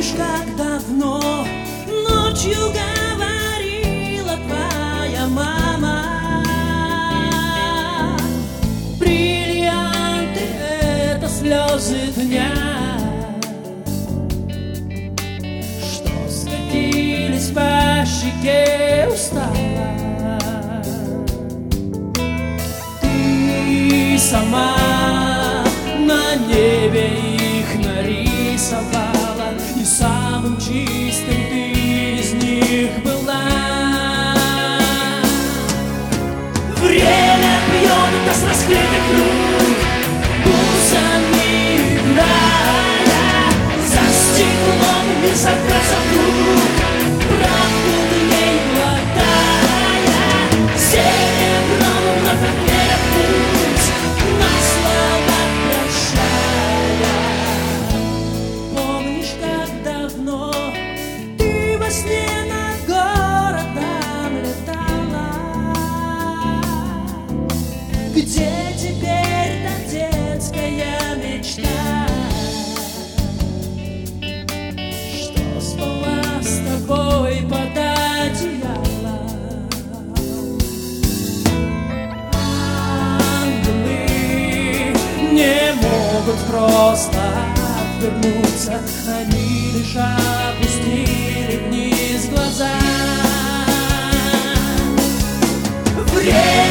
Помнишь, как давно ночью говорила твоя мама: бриллианты — это слезы дня, что скатились по щеке устала. Ты сама на небе их нарисовала, и самым чистым ты из них была. Время бьет нас с раскрытых рук, бусами играя, за стеклом мир закрылся вдруг, правду дней глотая, серебром вновь отмеря путь, на слова прощая. Помнишь, как давно ты во сне над городом летала? Где теперь та детская мечта, что спала с тобой под одеялом? Ангелы не могут просто отвернуться, они лишь опустили вниз глаза. Время